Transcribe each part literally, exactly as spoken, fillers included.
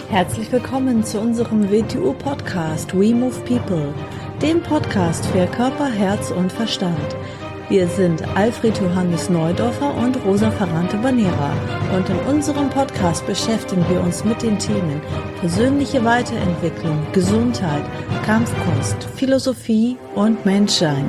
Herzlich willkommen zu unserem W T U-Podcast We Move People, dem Podcast für Körper, Herz und Verstand. Wir sind Alfred Johannes Neudorfer und Rosa Ferrante-Banera und in unserem Podcast beschäftigen wir uns mit den Themen persönliche Weiterentwicklung, Gesundheit, Kampfkunst, Philosophie und Menschsein.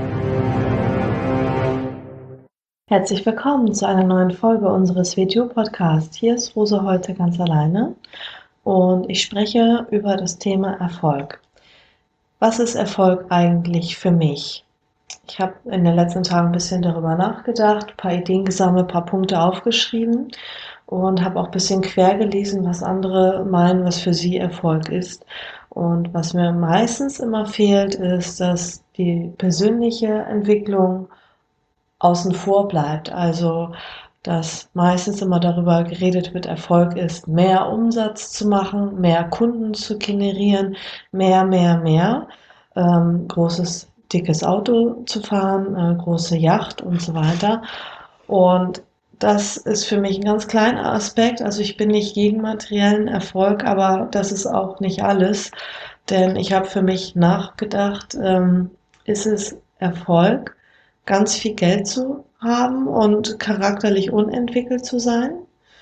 Herzlich willkommen zu einer neuen Folge unseres W T U-Podcasts. Hier ist Rosa heute ganz alleine und ich spreche über das Thema Erfolg. Was ist Erfolg eigentlich für mich? Ich habe in den letzten Tagen ein bisschen darüber nachgedacht, ein paar Ideen gesammelt, ein paar Punkte aufgeschrieben und habe auch ein bisschen quer gelesen, was andere meinen, was für sie Erfolg ist. Und was mir meistens immer fehlt, ist, dass die persönliche Entwicklung außen vor bleibt. Also, dass meistens immer darüber geredet wird, Erfolg ist, mehr Umsatz zu machen, mehr Kunden zu generieren, mehr, mehr, mehr, ähm, großes, dickes Auto zu fahren, äh, große Yacht und so weiter. Und das ist für mich ein ganz kleiner Aspekt. Also ich bin nicht gegen materiellen Erfolg, aber das ist auch nicht alles. Denn ich habe für mich nachgedacht, ähm, ist es Erfolg, ganz viel Geld zu haben und charakterlich unentwickelt zu sein?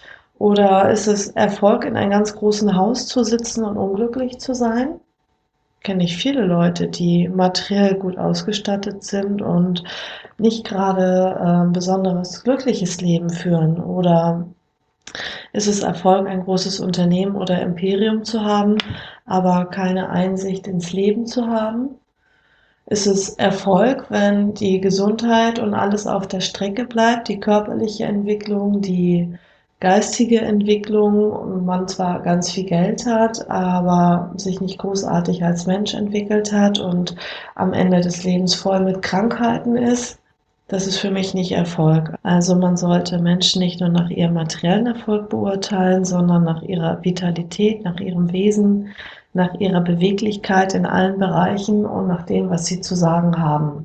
Oder ist es Erfolg, in einem ganz großen Haus zu sitzen und unglücklich zu sein? Kenne ich viele Leute, die materiell gut ausgestattet sind und nicht gerade äh, ein besonderes glückliches Leben führen. Oder ist es Erfolg, ein großes Unternehmen oder Imperium zu haben, aber keine Einsicht ins Leben zu haben? Ist es Erfolg, wenn die Gesundheit und alles auf der Strecke bleibt, die körperliche Entwicklung, die geistige Entwicklung und man zwar ganz viel Geld hat, aber sich nicht großartig als Mensch entwickelt hat und am Ende des Lebens voll mit Krankheiten ist? Das ist für mich nicht Erfolg. Also man sollte Menschen nicht nur nach ihrem materiellen Erfolg beurteilen, sondern nach ihrer Vitalität, nach ihrem Wesen, nach ihrer Beweglichkeit in allen Bereichen und nach dem, was sie zu sagen haben.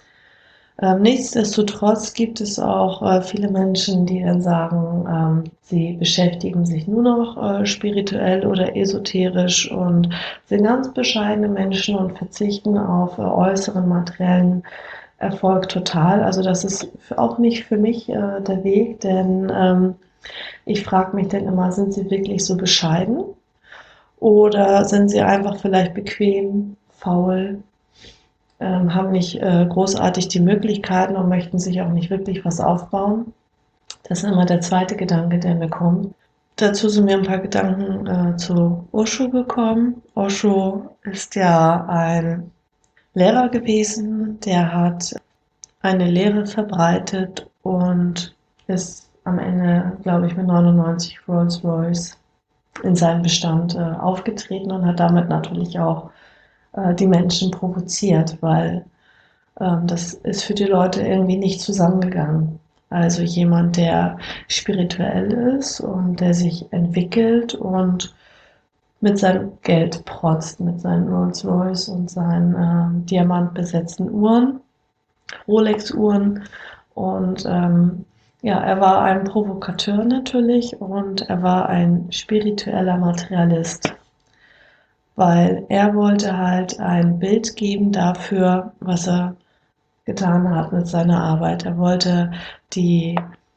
Ähm, nichtsdestotrotz gibt es auch äh, viele Menschen, die dann sagen, ähm, sie beschäftigen sich nur noch äh, spirituell oder esoterisch und sind ganz bescheidene Menschen und verzichten auf äh, äußeren materiellen Erfolg total. Also das ist auch nicht für mich äh, der Weg, denn ähm, ich frage mich dann immer, sind sie wirklich so bescheiden? Oder sind sie einfach vielleicht bequem, faul, ähm, haben nicht äh, großartig die Möglichkeiten und möchten sich auch nicht wirklich was aufbauen? Das ist immer der zweite Gedanke, der mir kommt. Dazu sind mir ein paar Gedanken äh, zu Osho gekommen. Osho ist ja ein Lehrer gewesen, der hat eine Lehre verbreitet und ist am Ende, glaube ich, mit neunundneunzig Rolls-Royce in seinem Bestand äh, aufgetreten und hat damit natürlich auch äh, die Menschen provoziert, weil ähm, das ist für die Leute irgendwie nicht zusammengegangen. Also jemand, der spirituell ist und der sich entwickelt und mit seinem Geld protzt, mit seinen Rolls-Royce und seinen äh, diamantbesetzten Uhren, Rolex-Uhren. Und ähm, ja, er war ein Provokateur natürlich und er war ein spiritueller Materialist, weil er wollte halt ein Bild geben dafür, was er getan hat mit seiner Arbeit. Er wollte die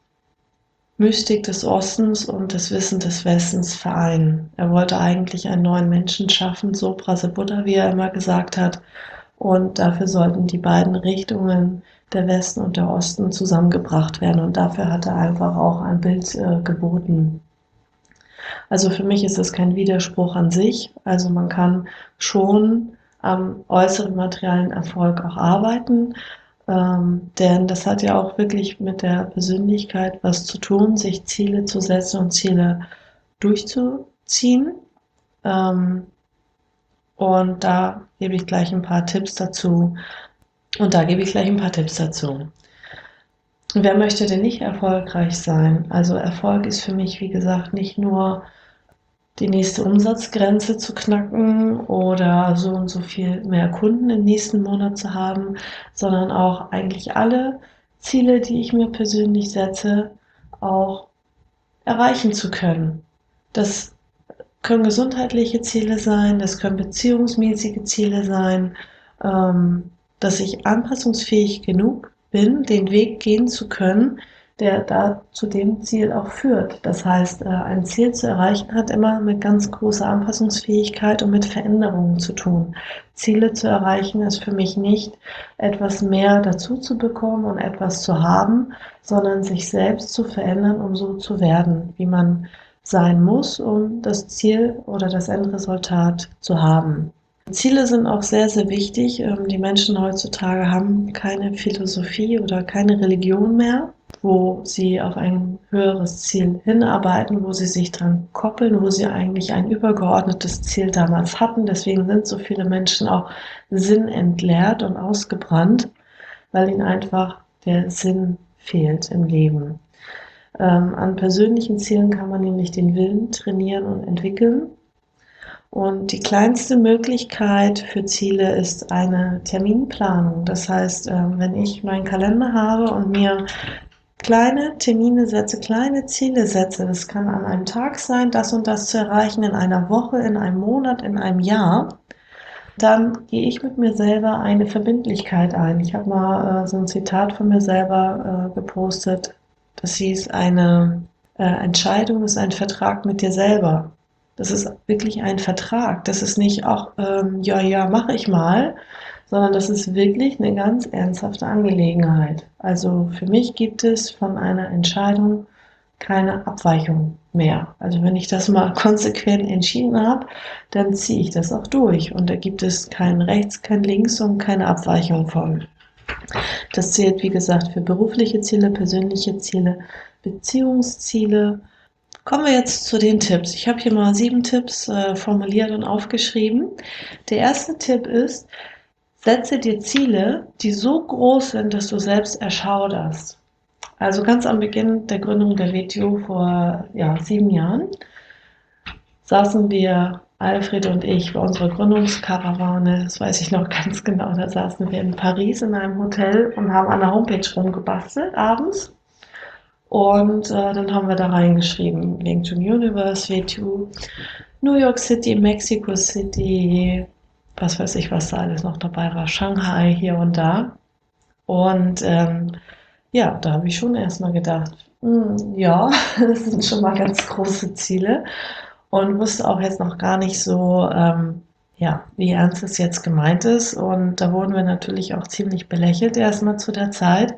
Mystik des Ostens und das Wissen des Westens vereinen. Er wollte eigentlich einen neuen Menschen schaffen, so Prasad-Buddha, wie er immer gesagt hat. Und dafür sollten die beiden Richtungen, der Westen und der Osten, zusammengebracht werden. Und dafür hat er einfach auch ein Bild äh, geboten. Also für mich ist es kein Widerspruch an sich. Also man kann schon am äußeren materiellen Erfolg auch arbeiten, ähm, denn das hat ja auch wirklich mit der Persönlichkeit was zu tun, sich Ziele zu setzen und Ziele durchzuziehen. Ähm, und da gebe ich gleich ein paar Tipps dazu. Und da gebe ich gleich ein paar Tipps dazu. Wer möchte denn nicht erfolgreich sein? Also Erfolg ist für mich, wie gesagt, nicht nur die nächste Umsatzgrenze zu knacken oder so und so viel mehr Kunden im nächsten Monat zu haben, sondern auch eigentlich alle Ziele, die ich mir persönlich setze, auch erreichen zu können. Das können gesundheitliche Ziele sein, das können beziehungsmäßige Ziele sein, ähm, dass ich anpassungsfähig genug bin, den Weg gehen zu können, der da zu dem Ziel auch führt. Das heißt, äh, ein Ziel zu erreichen hat immer mit ganz großer Anpassungsfähigkeit und mit Veränderungen zu tun. Ziele zu erreichen ist für mich nicht etwas mehr dazu zu bekommen und etwas zu haben, sondern sich selbst zu verändern, um so zu werden, wie man sein muss, um das Ziel oder das Endresultat zu haben. Ziele sind auch sehr, sehr wichtig. Die Menschen heutzutage haben keine Philosophie oder keine Religion mehr, wo sie auf ein höheres Ziel hinarbeiten, wo sie sich dran koppeln, wo sie eigentlich ein übergeordnetes Ziel damals hatten. Deswegen sind so viele Menschen auch sinnentleert und ausgebrannt, weil ihnen einfach der Sinn fehlt im Leben. Ähm, an persönlichen Zielen kann man nämlich den Willen trainieren und entwickeln. Und die kleinste Möglichkeit für Ziele ist eine Terminplanung. Das heißt, wenn ich meinen Kalender habe und mir kleine Termine setze, kleine Ziele setze, das kann an einem Tag sein, das und das zu erreichen, in einer Woche, in einem Monat, in einem Jahr, dann gehe ich mit mir selber eine Verbindlichkeit ein. Ich habe mal äh, so ein Zitat von mir selber äh, gepostet. Das hieß, eine äh, Entscheidung ist ein Vertrag mit dir selber. Das ist wirklich ein Vertrag. Das ist nicht auch, ähm, ja, ja, mache ich mal, sondern das ist wirklich eine ganz ernsthafte Angelegenheit. Also für mich gibt es von einer Entscheidung keine Abweichung mehr. Also wenn ich das mal konsequent entschieden habe, dann ziehe ich das auch durch. Und da gibt es kein Rechts, kein Links und keine Abweichung von. Das zählt, wie gesagt, für berufliche Ziele, persönliche Ziele, Beziehungsziele. Kommen wir jetzt zu den Tipps. Ich habe hier mal sieben Tipps äh, formuliert und aufgeschrieben. Der erste Tipp ist, setze dir Ziele, die so groß sind, dass du selbst erschauderst. Also ganz am Beginn der Gründung der W T O vor ja, sieben Jahren saßen wir, Alfred und ich, bei unserer Gründungskarawane, das weiß ich noch ganz genau, da saßen wir in Paris in einem Hotel und haben an der Homepage rumgebastelt abends. Und äh, dann haben wir da reingeschrieben, LinkedIn Universe, W T O, New York City, Mexico City, was weiß ich, was da alles noch dabei war, Shanghai hier und da. Und ähm, ja, da habe ich schon erstmal gedacht, hm, ja, das sind schon mal ganz große Ziele und wusste auch jetzt noch gar nicht so, ähm, ja, wie ernst es jetzt gemeint ist. Und da wurden wir natürlich auch ziemlich belächelt erstmal zu der Zeit.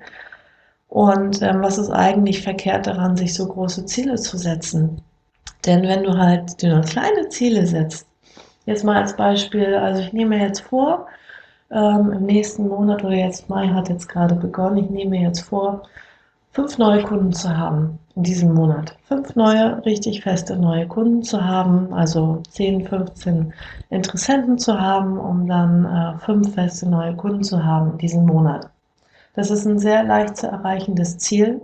Und ähm, was ist eigentlich verkehrt daran, sich so große Ziele zu setzen? Denn wenn du halt dir nur kleine Ziele setzt, jetzt mal als Beispiel, also ich nehme mir jetzt vor, ähm, im nächsten Monat oder jetzt Mai hat jetzt gerade begonnen, ich nehme mir jetzt vor, fünf neue Kunden zu haben in diesem Monat. Fünf neue, richtig feste neue Kunden zu haben, also zehn, fünfzehn Interessenten zu haben, um dann äh, fünf feste neue Kunden zu haben in diesem Monat. Das ist ein sehr leicht zu erreichendes Ziel.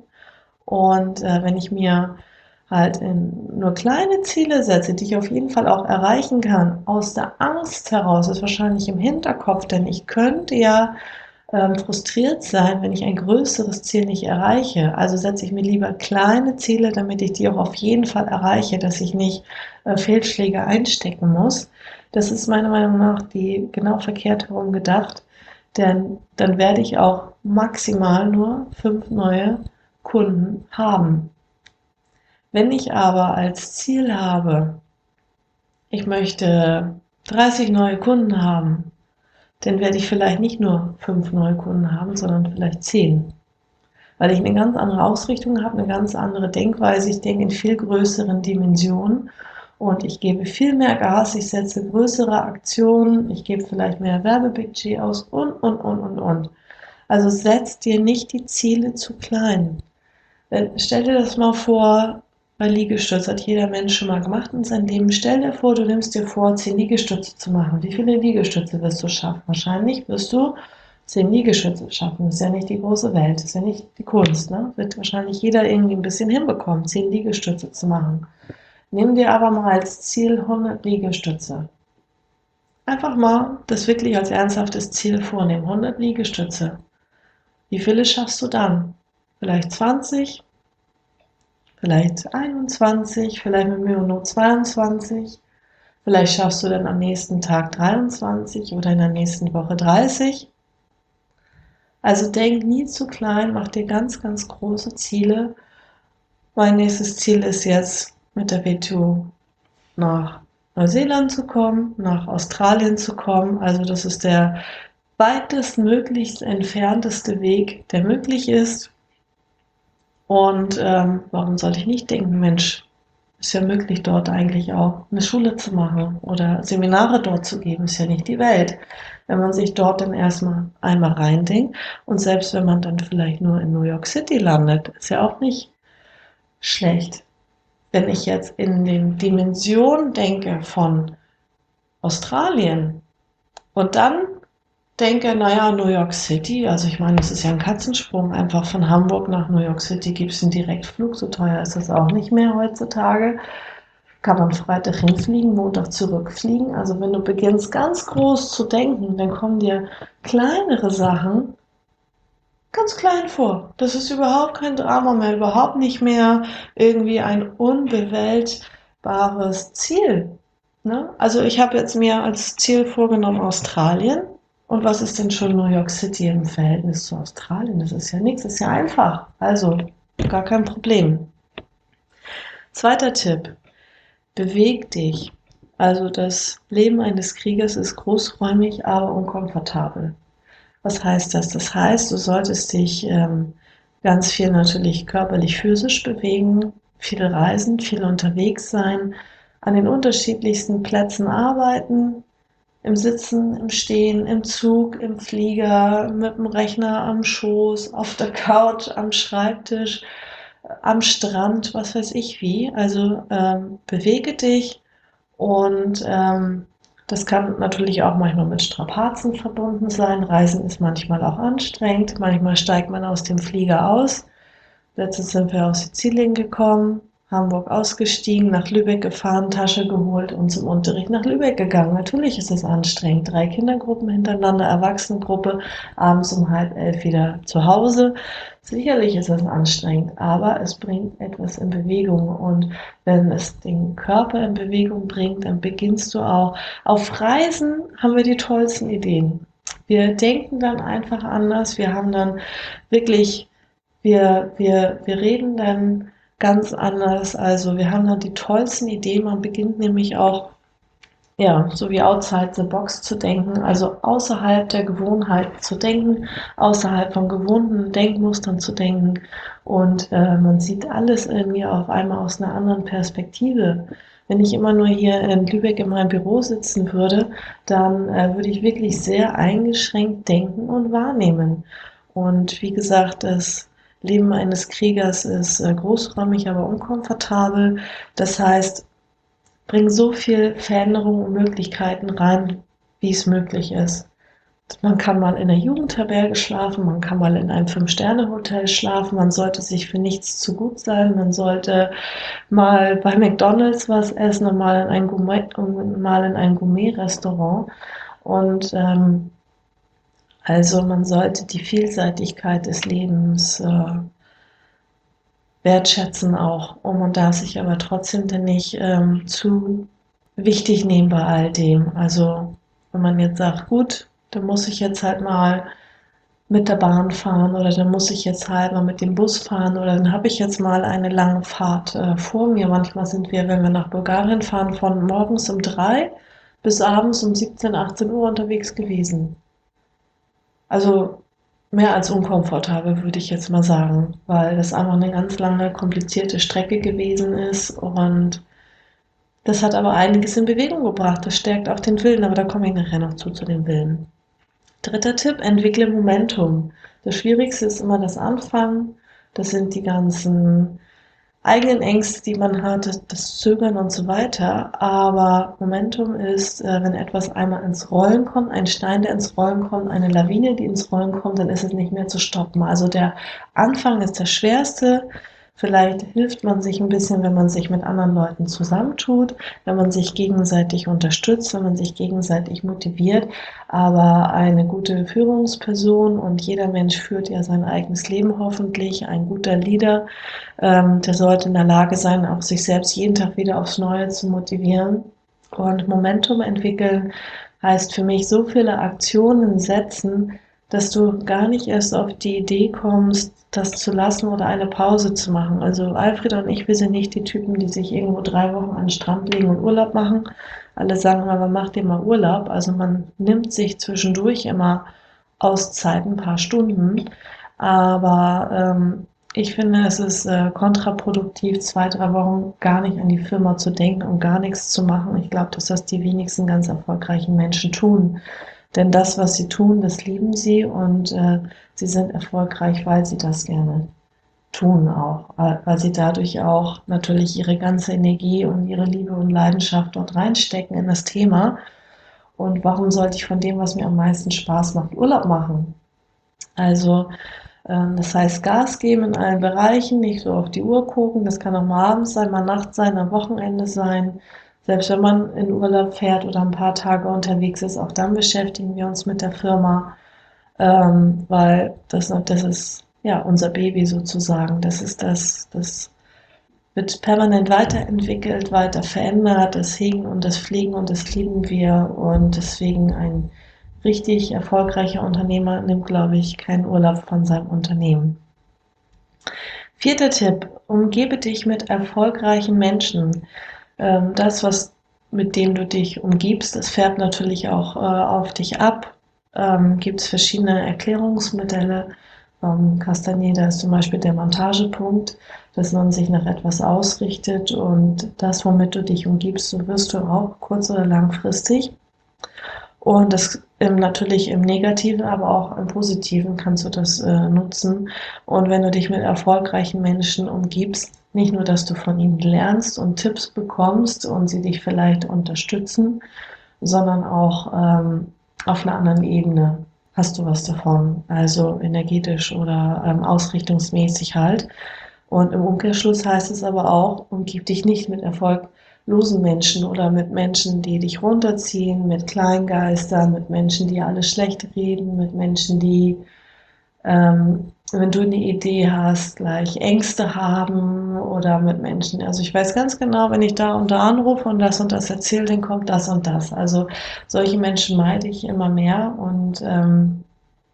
Und äh, wenn ich mir halt in nur kleine Ziele setze, die ich auf jeden Fall auch erreichen kann, aus der Angst heraus, ist wahrscheinlich im Hinterkopf, denn ich könnte ja ähm, frustriert sein, wenn ich ein größeres Ziel nicht erreiche. Also setze ich mir lieber kleine Ziele, damit ich die auch auf jeden Fall erreiche, dass ich nicht äh, Fehlschläge einstecken muss. Das ist meiner Meinung nach die genau verkehrt herum gedacht, denn dann werde ich auch maximal nur fünf neue Kunden haben. Wenn ich aber als Ziel habe, ich möchte dreißig neue Kunden haben, dann werde ich vielleicht nicht nur fünf neue Kunden haben, sondern vielleicht zehn. Weil ich eine ganz andere Ausrichtung habe, eine ganz andere Denkweise. Ich denke in viel größeren Dimensionen und ich gebe viel mehr Gas, ich setze größere Aktionen, ich gebe vielleicht mehr Werbebudget aus und, und, und, und, und. Also setz dir nicht die Ziele zu klein. Stell dir das mal vor, bei Liegestütz hat jeder Mensch schon mal gemacht in seinem Leben. Stell dir vor, du nimmst dir vor, zehn Liegestütze zu machen. Wie viele Liegestütze wirst du schaffen? Wahrscheinlich wirst du zehn Liegestütze schaffen. Das ist ja nicht die große Welt, das ist ja nicht die Kunst. Ne? Wird wahrscheinlich jeder irgendwie ein bisschen hinbekommen, zehn Liegestütze zu machen. Nimm dir aber mal als Ziel hundert Liegestütze. Einfach mal das wirklich als ernsthaftes Ziel vornehmen. hundert Liegestütze. Wie viele schaffst du dann? Vielleicht zwanzig? Vielleicht einundzwanzig, vielleicht mit mir nur zweiundzwanzig. Vielleicht schaffst du dann am nächsten Tag dreiundzwanzig oder in der nächsten Woche dreißig. Also denk nie zu klein, mach dir ganz, ganz große Ziele. Mein nächstes Ziel ist jetzt, mit der W T O nach Neuseeland zu kommen, nach Australien zu kommen. Also das ist der weitestmöglichst entfernteste Weg, der möglich ist. Und ähm, warum sollte ich nicht denken, Mensch, ist ja möglich, dort eigentlich auch eine Schule zu machen oder Seminare dort zu geben, ist ja nicht die Welt. Wenn man sich dort dann erstmal einmal reindenkt und selbst wenn man dann vielleicht nur in New York City landet, ist ja auch nicht schlecht. Wenn ich jetzt in den Dimensionen denke von Australien und dann denke, naja, New York City, also ich meine, es ist ja ein Katzensprung, einfach von Hamburg nach New York City gibt es einen Direktflug, so teuer ist das auch nicht mehr heutzutage. Kann man Freitag hinfliegen, Montag zurückfliegen. Also wenn du beginnst ganz groß zu denken, dann kommen dir kleinere Sachen ganz klein vor. Das ist überhaupt kein Drama mehr, überhaupt nicht mehr irgendwie ein unbewältigbares Ziel. Ne? Also ich habe jetzt mir als Ziel vorgenommen Australien. Und was ist denn schon New York City im Verhältnis zu Australien? Das ist ja nichts, das ist ja einfach. Also gar kein Problem. Zweiter Tipp. Beweg dich. Also das Leben eines Kriegers ist großräumig, aber unkomfortabel. Was heißt das? Das heißt, du solltest dich ähm, ganz viel natürlich körperlich, physisch bewegen, viel reisen, viel unterwegs sein, an den unterschiedlichsten Plätzen arbeiten, im Sitzen, im Stehen, im Zug, im Flieger, mit dem Rechner am Schoß, auf der Couch, am Schreibtisch, am Strand, was weiß ich wie. Also ähm, bewege dich und ähm, das kann natürlich auch manchmal mit Strapazen verbunden sein. Reisen ist manchmal auch anstrengend. Manchmal steigt man aus dem Flieger aus. Letztens sind wir aus Sizilien gekommen, Hamburg ausgestiegen, nach Lübeck gefahren, Tasche geholt und zum Unterricht nach Lübeck gegangen. Natürlich ist es anstrengend. Drei Kindergruppen hintereinander, Erwachsenengruppe, abends um halb elf wieder zu Hause. Sicherlich ist es anstrengend, aber es bringt etwas in Bewegung. Und wenn es den Körper in Bewegung bringt, dann beginnst du auch. Auf Reisen haben wir die tollsten Ideen. Wir denken dann einfach anders. Wir haben dann wirklich wir, wir, wir reden dann ganz anders. Also wir haben dann die tollsten Ideen. Man beginnt nämlich auch, ja, so wie outside the box zu denken, also außerhalb der Gewohnheit zu denken, außerhalb von gewohnten Denkmustern zu denken. Und äh, man sieht alles irgendwie auf einmal aus einer anderen Perspektive. Wenn ich immer nur hier in Lübeck in meinem Büro sitzen würde, dann äh, würde ich wirklich sehr eingeschränkt denken und wahrnehmen. Und wie gesagt, das Leben eines Kriegers ist äh, großräumig, aber unkomfortabel. Das heißt, bring so viel Veränderung und Möglichkeiten rein, wie es möglich ist. Man kann mal in einer Jugendherberge schlafen, man kann mal in einem Fünf-Sterne-Hotel schlafen, man sollte sich für nichts zu gut sein, man sollte mal bei McDonald's was essen und mal in ein Gourmet, und mal in ein Gourmet-Restaurant. Und ähm, also man sollte die Vielseitigkeit des Lebens äh, wertschätzen auch. Und man darf sich aber trotzdem dann nicht ähm, zu wichtig nehmen bei all dem. Also wenn man jetzt sagt, gut, dann muss ich jetzt halt mal mit der Bahn fahren oder dann muss ich jetzt halt mal mit dem Bus fahren oder dann habe ich jetzt mal eine lange Fahrt äh, vor mir. Manchmal sind wir, wenn wir nach Bulgarien fahren, von morgens um drei bis abends um siebzehn, achtzehn Uhr unterwegs gewesen. Also mehr als unkomfortabel, würde ich jetzt mal sagen, weil das einfach eine ganz lange, komplizierte Strecke gewesen ist und das hat aber einiges in Bewegung gebracht. Das stärkt auch den Willen, aber da komme ich nachher noch zu, zu dem Willen. Dritter Tipp, entwickle Momentum. Das Schwierigste ist immer das Anfangen. Das sind die ganzen eigenen Ängste, die man hat, das Zögern und so weiter. Aber Momentum ist, äh, wenn etwas einmal ins Rollen kommt, ein Stein, der ins Rollen kommt, eine Lawine, die ins Rollen kommt, dann ist es nicht mehr zu stoppen. Also der Anfang ist das Schwerste. Vielleicht hilft man sich ein bisschen, wenn man sich mit anderen Leuten zusammentut, wenn man sich gegenseitig unterstützt, wenn man sich gegenseitig motiviert. Aber eine gute Führungsperson und jeder Mensch führt ja sein eigenes Leben hoffentlich, ein guter Leader, ähm, der sollte in der Lage sein, auch sich selbst jeden Tag wieder aufs Neue zu motivieren. Und Momentum entwickeln heißt für mich so viele Aktionen setzen, dass du gar nicht erst auf die Idee kommst, das zu lassen oder eine Pause zu machen. Also Alfred und ich, wir sind nicht die Typen, die sich irgendwo drei Wochen an den Strand legen und Urlaub machen. Alle sagen aber, mach dir mal Urlaub. Also man nimmt sich zwischendurch immer Auszeiten, ein paar Stunden. Aber ähm, ich finde, es ist äh, kontraproduktiv, zwei, drei Wochen gar nicht an die Firma zu denken und gar nichts zu machen. Ich glaube, dass das die wenigsten ganz erfolgreichen Menschen tun. Denn das, was sie tun, das lieben sie und äh, sie sind erfolgreich, weil sie das gerne tun auch, weil sie dadurch auch natürlich ihre ganze Energie und ihre Liebe und Leidenschaft dort reinstecken in das Thema. Und warum sollte ich von dem, was mir am meisten Spaß macht, Urlaub machen? Also ähm, das heißt Gas geben in allen Bereichen, nicht so auf die Uhr gucken, das kann auch mal abends sein, mal nachts sein, am Wochenende sein. Selbst wenn man in Urlaub fährt oder ein paar Tage unterwegs ist, auch dann beschäftigen wir uns mit der Firma, ähm, weil das, das ist ja unser Baby sozusagen. Das ist das, das wird permanent weiterentwickelt, weiter verändert, das Hegen und das Pflegen und das lieben wir und deswegen ein richtig erfolgreicher Unternehmer nimmt, glaube ich, keinen Urlaub von seinem Unternehmen. Vierter Tipp, umgebe dich mit erfolgreichen Menschen. Das, was mit dem du dich umgibst, das fährt natürlich auch auf dich ab. Gibt es verschiedene Erklärungsmodelle. Castaneda ist zum Beispiel der Montagepunkt, dass man sich nach etwas ausrichtet und das, womit du dich umgibst, so wirst du auch kurz- oder langfristig. Und das im, natürlich im Negativen, aber auch im Positiven kannst du das äh, nutzen. Und wenn du dich mit erfolgreichen Menschen umgibst, nicht nur, dass du von ihnen lernst und Tipps bekommst und sie dich vielleicht unterstützen, sondern auch ähm, auf einer anderen Ebene hast du was davon, also energetisch oder ähm, ausrichtungsmäßig halt. Und im Umkehrschluss heißt es aber auch, umgib dich nicht mit erfolglosen Menschen oder mit Menschen, die dich runterziehen, mit Kleingeistern, mit Menschen, die alles schlecht reden, mit Menschen, die, ähm, wenn du eine Idee hast, gleich Ängste haben oder mit Menschen. Also ich weiß ganz genau, wenn ich da und da anrufe und das und das erzähle, dann kommt das und das. Also solche Menschen meide ich immer mehr und ähm,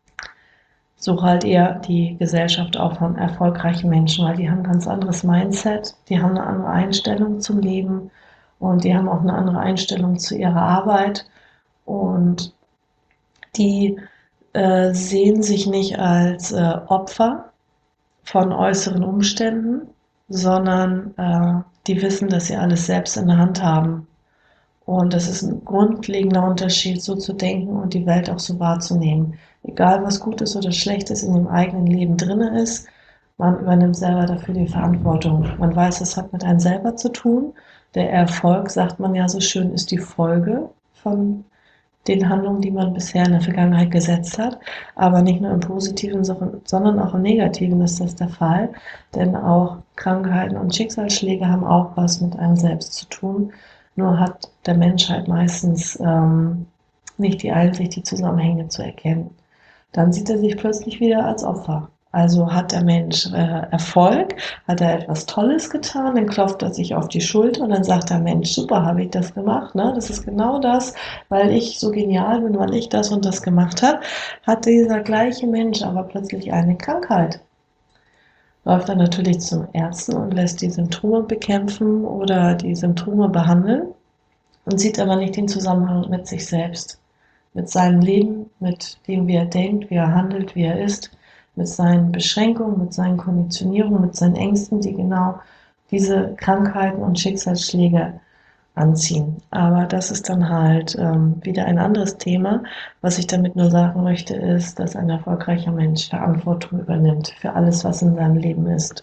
suche halt eher die Gesellschaft auch von erfolgreichen Menschen, weil die haben ein ganz anderes Mindset, die haben eine andere Einstellung zum Leben und die haben auch eine andere Einstellung zu ihrer Arbeit und die äh, sehen sich nicht als äh, Opfer von äußeren Umständen, sondern äh, die wissen, dass sie alles selbst in der Hand haben. Und das ist ein grundlegender Unterschied, so zu denken und die Welt auch so wahrzunehmen. Egal, was Gutes oder Schlechtes in dem eigenen Leben drin ist, man übernimmt selber dafür die Verantwortung. Man weiß, es hat mit einem selber zu tun. Der Erfolg, sagt man ja so schön, ist die Folge von den Handlungen, die man bisher in der Vergangenheit gesetzt hat. Aber nicht nur im Positiven, sondern auch im Negativen ist das der Fall. Denn auch Krankheiten und Schicksalsschläge haben auch was mit einem selbst zu tun. Nur hat der Mensch halt meistens ähm, nicht die Einsicht, die Zusammenhänge zu erkennen. Dann sieht er sich plötzlich wieder als Opfer. Also hat der Mensch äh, Erfolg, hat er etwas Tolles getan, dann klopft er sich auf die Schulter und dann sagt der Mensch, super, habe ich das gemacht, ne? Das ist genau das, weil ich so genial bin, weil ich das und das gemacht habe, hat dieser gleiche Mensch aber plötzlich eine Krankheit. Läuft dann natürlich zum Ärzten und lässt die Symptome bekämpfen oder die Symptome behandeln und sieht aber nicht den Zusammenhang mit sich selbst, mit seinem Leben, mit dem, wie er denkt, wie er handelt, wie er ist, mit seinen Beschränkungen, mit seinen Konditionierungen, mit seinen Ängsten, die genau diese Krankheiten und Schicksalsschläge anziehen. Aber das ist dann halt ähm, wieder ein anderes Thema. Was ich damit nur sagen möchte, ist, dass ein erfolgreicher Mensch Verantwortung übernimmt für alles, was in seinem Leben ist.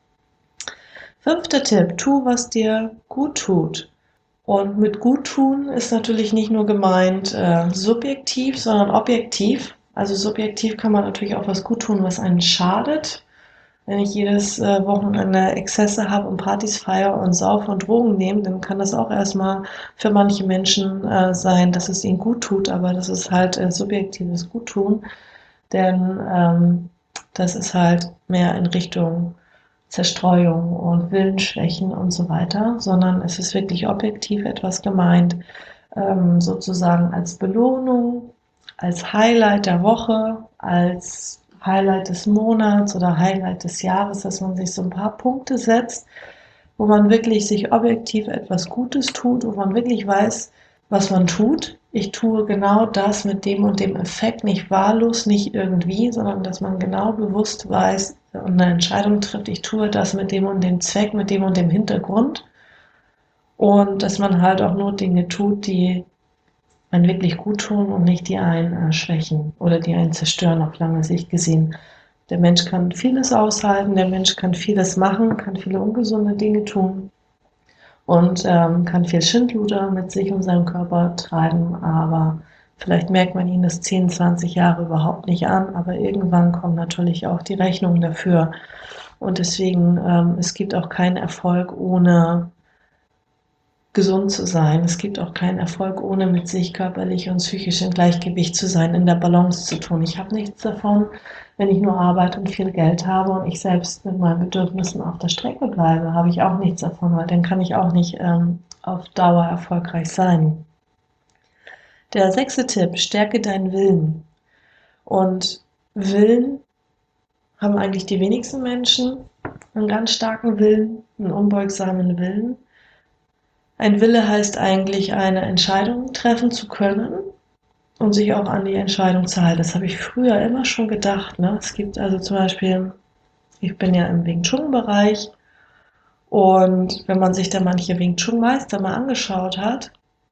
Fünfter Tipp, tu, was dir gut tut. Und mit gut tun ist natürlich nicht nur gemeint äh, subjektiv, sondern objektiv. Also subjektiv kann man natürlich auch was gut tun, was einen schadet. Wenn ich jedes äh, Wochenende Exzesse habe und Partys feiere und saufe und Drogen nehme, dann kann das auch erstmal für manche Menschen äh, sein, dass es ihnen gut tut, aber das ist halt äh, subjektives Guttun, denn ähm, das ist halt mehr in Richtung Zerstreuung und Willensschwächen und so weiter, sondern es ist wirklich objektiv etwas gemeint, ähm, sozusagen als Belohnung, als Highlight der Woche, als Highlight des Monats oder Highlight des Jahres, dass man sich so ein paar Punkte setzt, wo man wirklich sich objektiv etwas Gutes tut, wo man wirklich weiß, was man tut. Ich tue genau das mit dem und dem Effekt, nicht wahllos, nicht irgendwie, sondern dass man genau bewusst weiß und eine Entscheidung trifft, ich tue das mit dem und dem Zweck, mit dem und dem Hintergrund. Und dass man halt auch nur Dinge tut, die einen wirklich gut tun und nicht die einen äh, schwächen oder die einen zerstören auf lange Sicht gesehen. Der Mensch kann vieles aushalten, der Mensch kann vieles machen, kann viele ungesunde Dinge tun und ähm, kann viel Schindluder mit sich und seinem Körper treiben, aber vielleicht merkt man ihn das zehn, zwanzig Jahre überhaupt nicht an, aber irgendwann kommen natürlich auch die Rechnungen dafür. Und deswegen, ähm, es gibt auch keinen Erfolg ohne gesund zu sein. Es gibt auch keinen Erfolg, ohne mit sich körperlich und psychisch im Gleichgewicht zu sein, in der Balance zu tun. Ich habe nichts davon, wenn ich nur Arbeit und viel Geld habe und ich selbst mit meinen Bedürfnissen auf der Strecke bleibe, habe ich auch nichts davon, weil dann kann ich auch nicht ähm, auf Dauer erfolgreich sein. Der sechste Tipp, stärke deinen Willen. Und Willen haben eigentlich die wenigsten Menschen, einen ganz starken Willen, einen unbeugsamen Willen. Ein Wille heißt eigentlich, eine Entscheidung treffen zu können und sich auch an die Entscheidung zu halten. Das habe ich früher immer schon gedacht. Ne? Es gibt also zum Beispiel, ich bin ja im Wing Chun-Bereich und wenn man sich da manche Wing Chun-Meister mal angeschaut hat,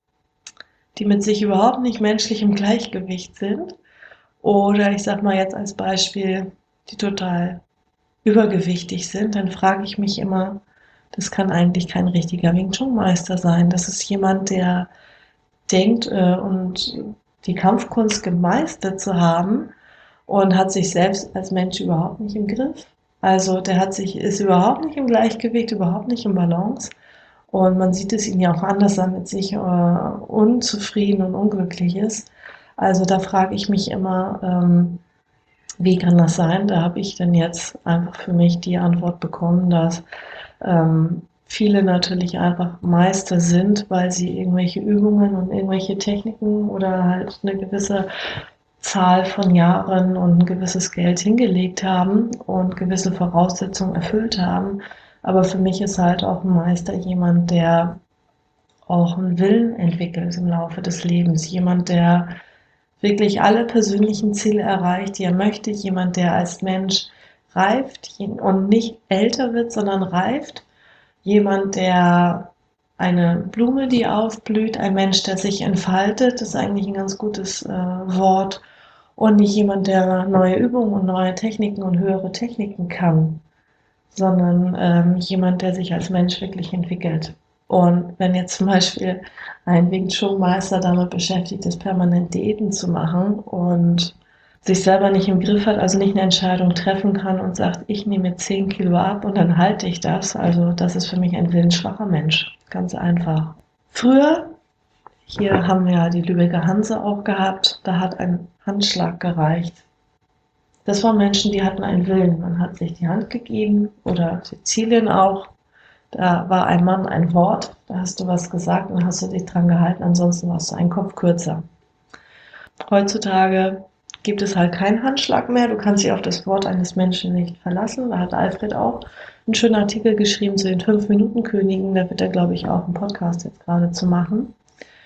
die mit sich überhaupt nicht menschlich im Gleichgewicht sind, oder ich sag mal jetzt als Beispiel, die total übergewichtig sind, dann frage ich mich immer, das kann eigentlich kein richtiger Wing Chun Meister sein. Das ist jemand, der denkt äh, und die Kampfkunst gemeistert zu haben und hat sich selbst als Mensch überhaupt nicht im Griff. Also der hat sich, ist überhaupt nicht im Gleichgewicht, überhaupt nicht im Balance. Und man sieht es ihn ja auch anders, dass er mit sich äh, unzufrieden und unglücklich ist. Also da frage ich mich immer, ähm, wie kann das sein? Da habe ich dann jetzt einfach für mich die Antwort bekommen, dass ähm, viele natürlich einfach Meister sind, weil sie irgendwelche Übungen und irgendwelche Techniken oder halt eine gewisse Zahl von Jahren und ein gewisses Geld hingelegt haben und gewisse Voraussetzungen erfüllt haben. Aber für mich ist halt auch ein Meister jemand, der auch einen Willen entwickelt im Laufe des Lebens. Jemand, der wirklich alle persönlichen Ziele erreicht, die er möchte. Jemand, der als Mensch reift und nicht älter wird, sondern reift. Jemand, der eine Blume, die aufblüht, ein Mensch, der sich entfaltet, ist eigentlich ein ganz gutes äh, Wort. Und nicht jemand, der neue Übungen und neue Techniken und höhere Techniken kann, sondern ähm, jemand, der sich als Mensch wirklich entwickelt. Und wenn jetzt zum Beispiel ein Wing Chun Meister damit beschäftigt ist, permanent Diäten zu machen und sich selber nicht im Griff hat, also nicht eine Entscheidung treffen kann und sagt, ich nehme jetzt zehn Kilo ab und dann halte ich das, also das ist für mich ein willensschwacher Mensch. Ganz einfach. Früher, hier haben wir ja die Lübecker Hanse auch gehabt, da hat ein Handschlag gereicht. Das waren Menschen, die hatten einen Willen. Man hat sich die Hand gegeben oder Sizilien auch. Da war ein Mann, ein Wort, da hast du was gesagt und hast du dich dran gehalten, ansonsten warst du einen Kopf kürzer. Heutzutage gibt es halt keinen Handschlag mehr, du kannst dich auf das Wort eines Menschen nicht verlassen. Da hat Alfred auch einen schönen Artikel geschrieben zu den Fünf-Minuten-Königen, da wird er, glaube ich, auch einen Podcast jetzt gerade zu machen.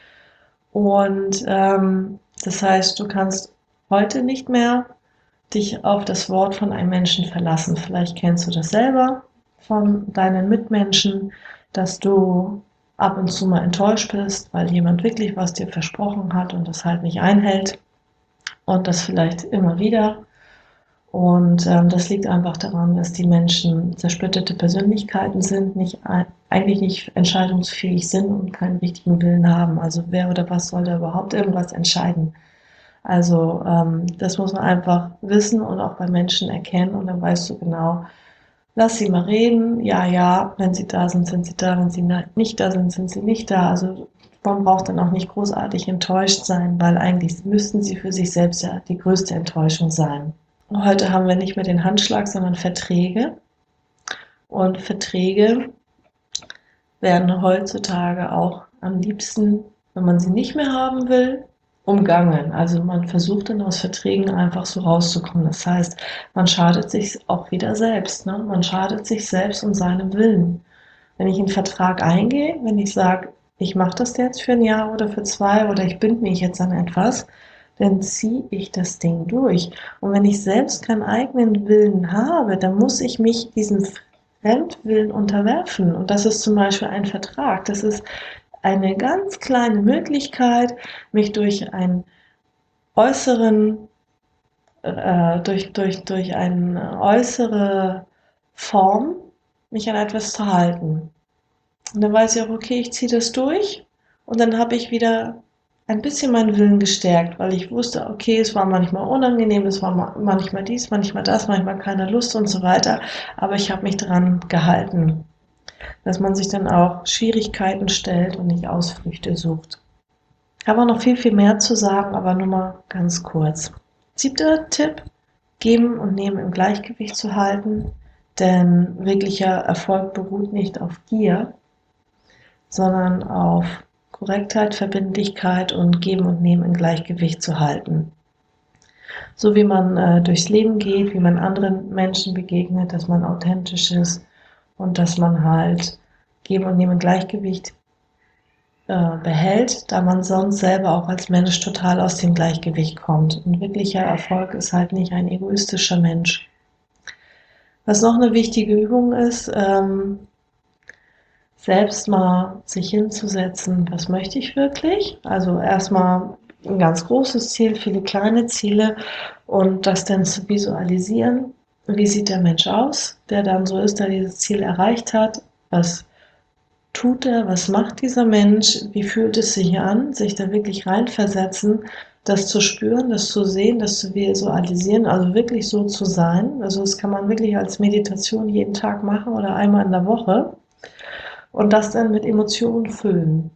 Und ähm, das heißt, du kannst heute nicht mehr dich auf das Wort von einem Menschen verlassen. Vielleicht kennst du das selber von deinen Mitmenschen, dass du ab und zu mal enttäuscht bist, weil jemand wirklich was dir versprochen hat und das halt nicht einhält und das vielleicht immer wieder. Und ähm, das liegt einfach daran, dass die Menschen zersplitterte Persönlichkeiten sind, nicht eigentlich nicht entscheidungsfähig sind und keinen richtigen Willen haben. Also wer oder was soll da überhaupt irgendwas entscheiden? Also ähm, das muss man einfach wissen und auch bei Menschen erkennen und dann weißt du genau, lass sie mal reden, ja, ja, wenn sie da sind, sind sie da, wenn sie nicht da sind, sind sie nicht da. Also man braucht dann auch nicht großartig enttäuscht sein, weil eigentlich müssten sie für sich selbst ja die größte Enttäuschung sein. Heute haben wir nicht mehr den Handschlag, sondern Verträge. Und Verträge werden heutzutage auch am liebsten, wenn man sie nicht mehr haben will, umgangen. Also man versucht dann aus Verträgen einfach so rauszukommen. Das heißt, man schadet sich auch wieder selbst. Ne? Man schadet sich selbst und seinem Willen. Wenn ich einen Vertrag eingehe, wenn ich sage, ich mache das jetzt für ein Jahr oder für zwei oder ich binde mich jetzt an etwas, dann ziehe ich das Ding durch. Und wenn ich selbst keinen eigenen Willen habe, dann muss ich mich diesem Fremdwillen unterwerfen. Und das ist zum Beispiel ein Vertrag. Das ist eine ganz kleine Möglichkeit, mich durch einen äußeren, äh, durch, durch, durch eine äußere Form, mich an etwas zu halten. Und dann weiß ich auch, okay, ich ziehe das durch und dann habe ich wieder ein bisschen meinen Willen gestärkt, weil ich wusste, okay, es war manchmal unangenehm, es war manchmal dies, manchmal das, manchmal keine Lust und so weiter, aber ich habe mich dran gehalten, dass man sich dann auch Schwierigkeiten stellt und nicht Ausflüchte sucht. Ich habe auch noch viel, viel mehr zu sagen, aber nur mal ganz kurz. Siebter Tipp, geben und nehmen im Gleichgewicht zu halten, denn wirklicher Erfolg beruht nicht auf Gier, sondern auf Korrektheit, Verbindlichkeit und Geben und Nehmen im Gleichgewicht zu halten. So wie man äh, durchs Leben geht, wie man anderen Menschen begegnet, dass man authentisch ist und dass man halt Geben und Nehmen im Gleichgewicht äh, behält, da man sonst selber auch als Mensch total aus dem Gleichgewicht kommt. Und wirklicher Erfolg ist halt nicht ein egoistischer Mensch. Was noch eine wichtige Übung ist, ähm, selbst mal sich hinzusetzen, was möchte ich wirklich? Also erstmal ein ganz großes Ziel, viele kleine Ziele und das dann zu visualisieren. Wie sieht der Mensch aus, der dann so ist, der dieses Ziel erreicht hat? Was tut er? Was macht dieser Mensch? Wie fühlt es sich an? Sich da wirklich reinversetzen, das zu spüren, das zu sehen, das zu visualisieren, also wirklich so zu sein. Also das kann man wirklich als Meditation jeden Tag machen oder einmal in der Woche. Und das dann mit Emotionen füllen.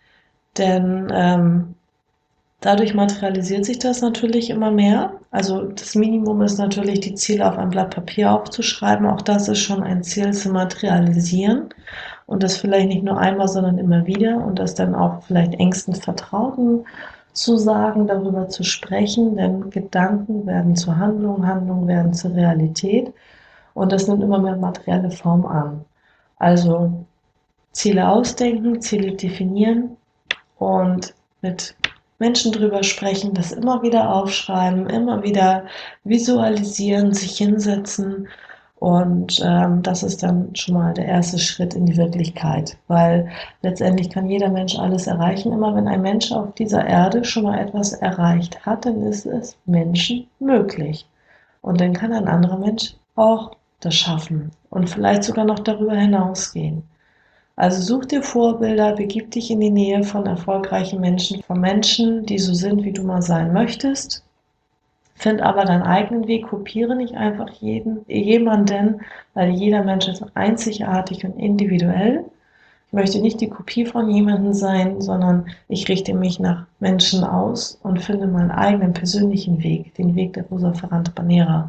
Denn ähm, dadurch materialisiert sich das natürlich immer mehr. Also das Minimum ist natürlich, die Ziele auf ein Blatt Papier aufzuschreiben. Auch das ist schon ein Ziel zu materialisieren. Und das vielleicht nicht nur einmal, sondern immer wieder. Und das dann auch vielleicht engsten Vertrauten zu sagen, darüber zu sprechen. Denn Gedanken werden zur Handlung, Handlungen werden zur Realität. Und das nimmt immer mehr materielle Form an. Also Ziele ausdenken, Ziele definieren und mit Menschen drüber sprechen, das immer wieder aufschreiben, immer wieder visualisieren, sich hinsetzen und ähm, das ist dann schon mal der erste Schritt in die Wirklichkeit, weil letztendlich kann jeder Mensch alles erreichen. Immer wenn ein Mensch auf dieser Erde schon mal etwas erreicht hat, dann ist es Menschen möglich und dann kann ein anderer Mensch auch das schaffen und vielleicht sogar noch darüber hinausgehen. Also such dir Vorbilder, begib dich in die Nähe von erfolgreichen Menschen, von Menschen, die so sind, wie du mal sein möchtest. Find aber deinen eigenen Weg, kopiere nicht einfach jeden, jemanden, weil jeder Mensch ist einzigartig und individuell. Ich möchte nicht die Kopie von jemandem sein, sondern ich richte mich nach Menschen aus und finde meinen eigenen persönlichen Weg, den Weg der Rosa Ferrante Banera.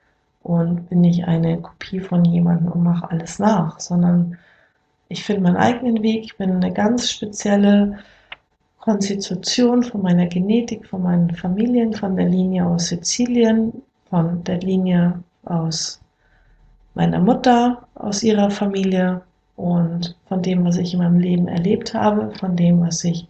Und bin nicht eine Kopie von jemandem und mache alles nach, sondern ich finde meinen eigenen Weg, ich bin eine ganz spezielle Konstitution von meiner Genetik, von meinen Familien, von der Linie aus Sizilien, von der Linie aus meiner Mutter, aus ihrer Familie und von dem, was ich in meinem Leben erlebt habe, von dem, was ich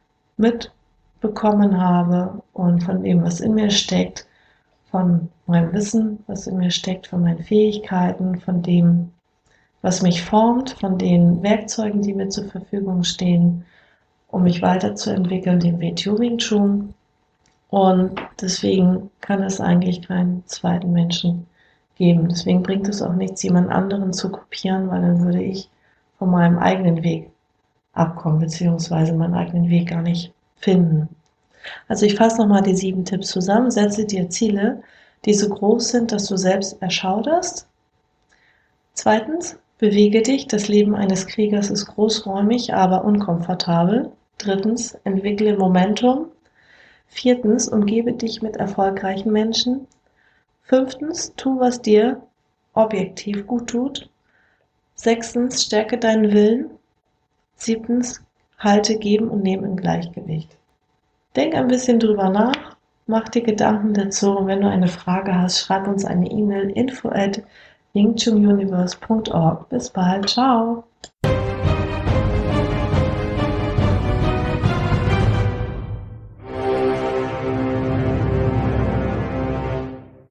mitbekommen habe und von dem, was in mir steckt, von meinem Wissen, was in mir steckt, von meinen Fähigkeiten, von dem, was mich formt, von den Werkzeugen, die mir zur Verfügung stehen, um mich weiterzuentwickeln, dem W T O Wing Chun. Und deswegen kann es eigentlich keinen zweiten Menschen geben. Deswegen bringt es auch nichts, jemand anderen zu kopieren, weil dann würde ich von meinem eigenen Weg abkommen, beziehungsweise meinen eigenen Weg gar nicht finden. Also ich fasse nochmal die sieben Tipps zusammen. Setze dir Ziele, die so groß sind, dass du selbst erschauderst. Zweitens, bewege dich. Das Leben eines Kriegers ist großräumig, aber unkomfortabel. Drittens, entwickle Momentum. Viertens, umgebe dich mit erfolgreichen Menschen. Fünftens, tu, was dir objektiv gut tut. Sechstens, stärke deinen Willen. Siebtens, halte Geben und Nehmen im Gleichgewicht. Denk ein bisschen drüber nach, mach dir Gedanken dazu und wenn du eine Frage hast, schreib uns eine E-Mail info at wing chun universe punkt org. Bis bald, ciao!